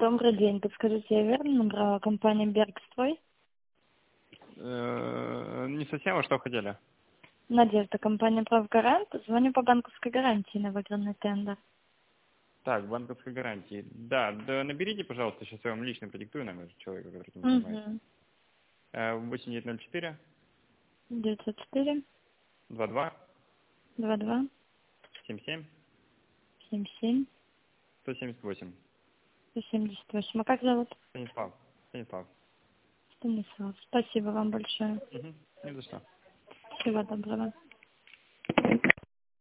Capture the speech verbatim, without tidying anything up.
Добрый день. Подскажите, я верно набрала компанию Бергстрой? Э, Не совсем, а что хотели? Надежда, компания «Правгарант». Звоню по банковской гарантии на выигранный тендер. Так, банковской гарантии. Да, да, наберите, пожалуйста, сейчас я вам лично продиктую номер человека, который этим занимается. Угу. Э, восемь девять ноль четыре девятьсот четыре два два два два семь семь семь семь сто семьдесят восемь. сто семьдесят восемь. А как зовут? Станислав. Станислав. Станислав. Спасибо вам большое. Угу. Не за что. Всего доброго.